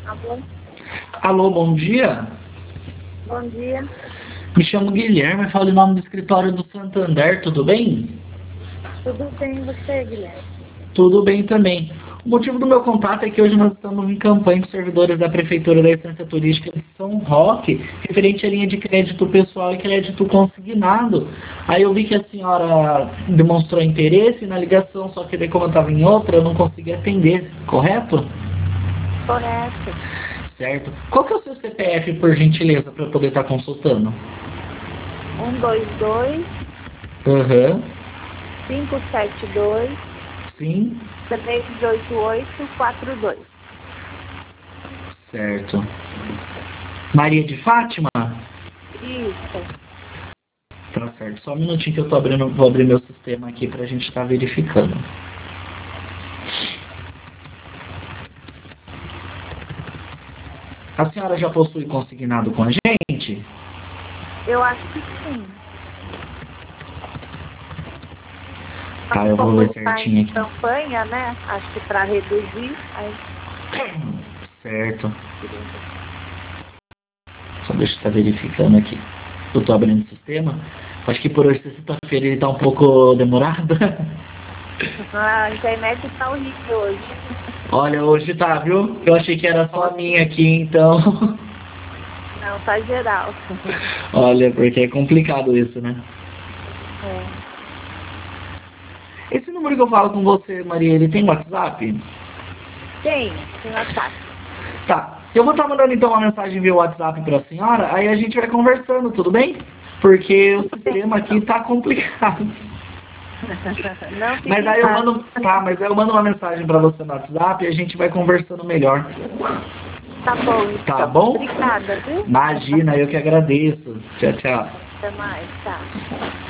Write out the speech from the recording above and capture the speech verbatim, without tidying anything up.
Alô? Alô, bom dia. Bom dia. Me chamo Guilherme, falo em nome do escritório do Santander, tudo bem? Tudo bem e você, Guilherme? Tudo bem também. O motivo do meu contato é que hoje nós estamos em campanha com servidores da Prefeitura da Estância Turística de São Roque, referente à linha de crédito pessoal e crédito consignado. Aí eu vi que a senhora demonstrou interesse na ligação, só que daí como eu estava em outra, eu não consegui atender, correto? Correto. Certo. Qual que é o seu C P F, por gentileza, para eu poder estar consultando? Um dois dois, Aham. cinco sete dois, Sim. três oito oito, quatro dois. Certo. Maria de Fátima? Isso. Tá certo. Só um minutinho que eu tô abrindo, vou abrir meu sistema aqui pra gente estar verificando. A senhora já possui consignado com a gente? Eu acho que sim. Tá, eu vou Como ver está certinho em aqui. campanha, né? Acho que para reduzir. Aí... Certo. Só deixa eu estar verificando aqui. Eu tô abrindo o sistema. Acho que por hoje, sexta-feira, ele tá um pouco demorado. A internet está horrível hoje. Olha, hoje tá, viu? Eu achei que era só a minha aqui, então. Não, tá geral. Olha, porque é complicado isso, né? É. Esse número que eu falo com você, Maria, ele tem WhatsApp? Tem, tem WhatsApp. Tá. Eu vou estar mandando então uma mensagem via WhatsApp para a senhora, aí a gente vai conversando, tudo bem? Porque o sistema aqui tá complicado. Não fique Mas em aí eu casa. mando, tá, mas aí eu mando uma mensagem para você no WhatsApp e a gente vai conversando melhor. Tá bom, Tá então. bom? Obrigada, viu? Imagina, eu que agradeço. Tchau, tchau. Até mais, tá.